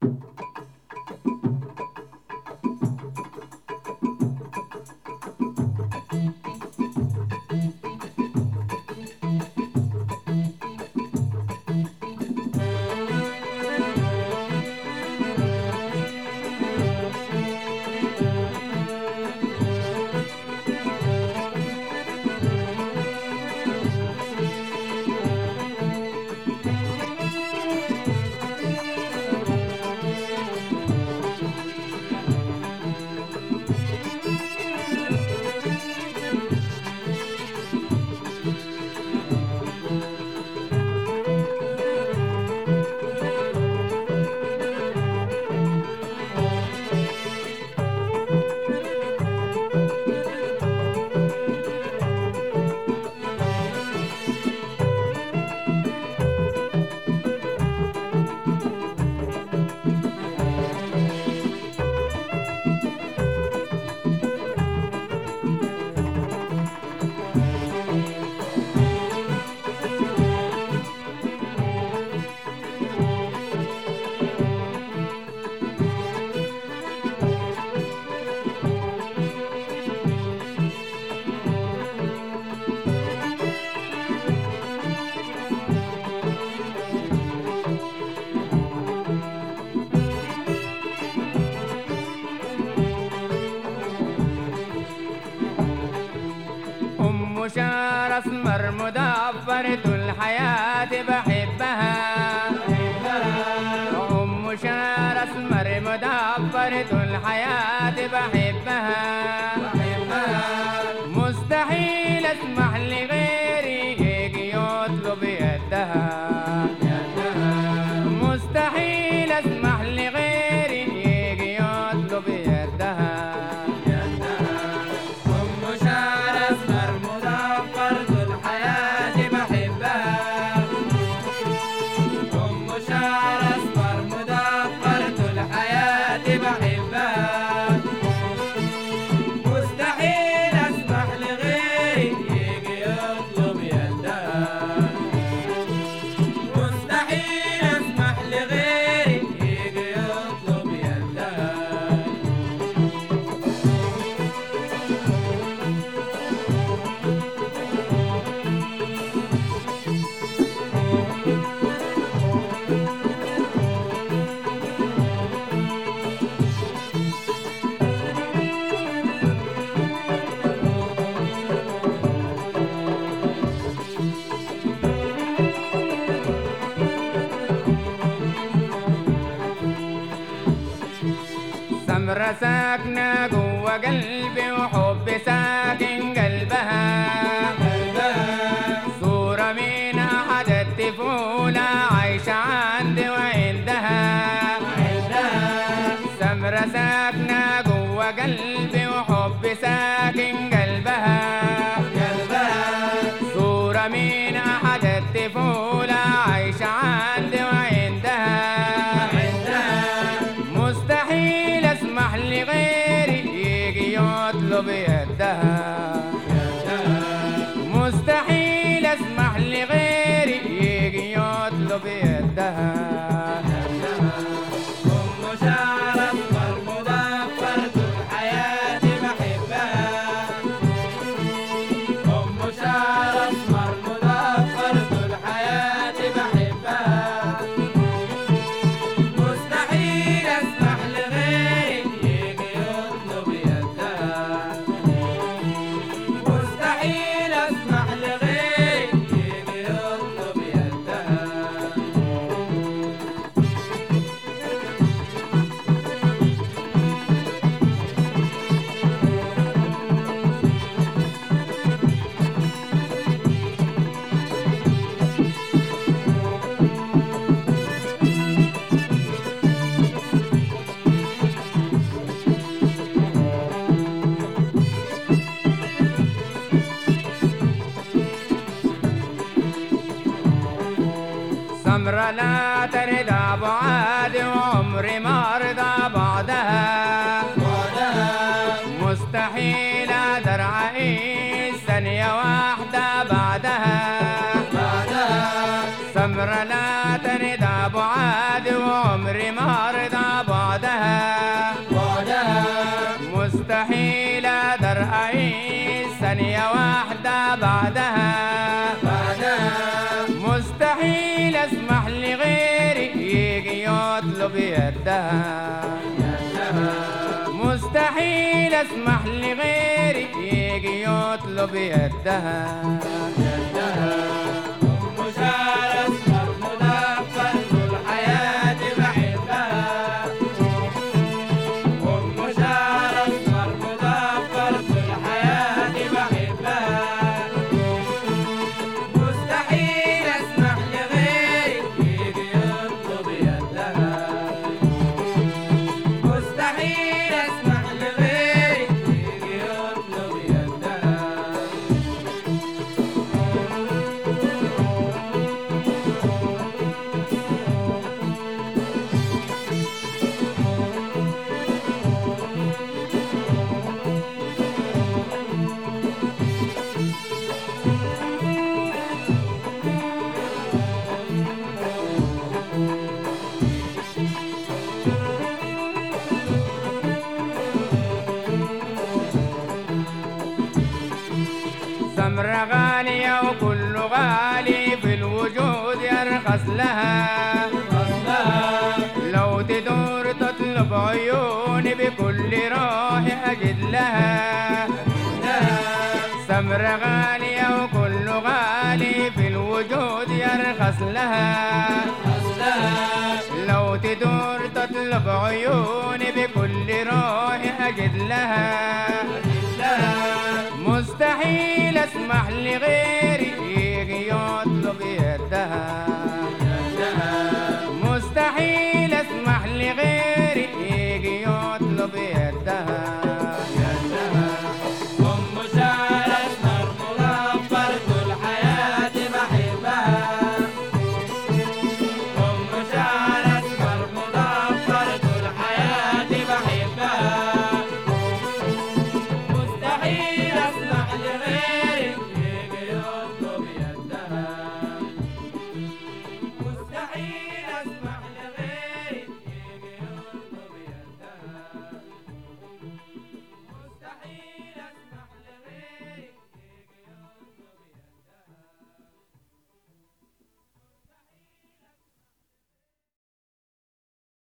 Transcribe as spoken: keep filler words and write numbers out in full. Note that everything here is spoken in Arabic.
شعر اسمر مدبر طول حياتي بحبها. ام شعر اسمر مدبر طول حياتي بحبها. مستحيل اسمح لغيري يجي يطلب يدها. مستحيل اسمح لغيري يجي يطلب يدها. سمرة ساكنة جوا قلبي وحب ساكن قلبها. صورة من أحد الطفولة عايشة عندي وعندها. سمرة ساكنة جوا قلبي وحب ساكن قلبها. صورة من أحد الطفولة عايشة عندي وعندها. مستحيل اسمح لغيري يجي يطلب يدها. مستحيل اسمح لغيري يجي يطلب يدها. ام شعر اسمر مدبر طول حياتي بحبها. ام شعر اسمر مدبر طول حياتي بحبها. مستحيل اسمح لغيري يجي يطلب يدها. مستحيل اسمح لغيري يجي يطلب يدها. سمرة لا ترضى بعادي وعمري ما ارضى بعدها. مستحيل اقدر اعيش ثانية واحدة بعدها. سمرة لا ترضى بعادي وعمري ما ارضى يطلب يدها. مستحيل اسمح لغيري يجي يطلب يدها. أم سارة اسمر مدفن طول حياتي بحبها. أم سارة اسمر مدفن طول حياتي بحبها. مستحيل اسمح لغيري يجي يطلب يدها. مستحيل اسمح لغيري يجي يطلب يدها. سمرة غالية وكل غالي في الوجود يرخص لها. لو تدور تطلب عيوني بكل روح أجد لها. سمرة غالية وكل غالي في الوجود يرخص لها. لو تدور تطلب عيوني بكل روح أجد لها. مستحيل اسمح لغيري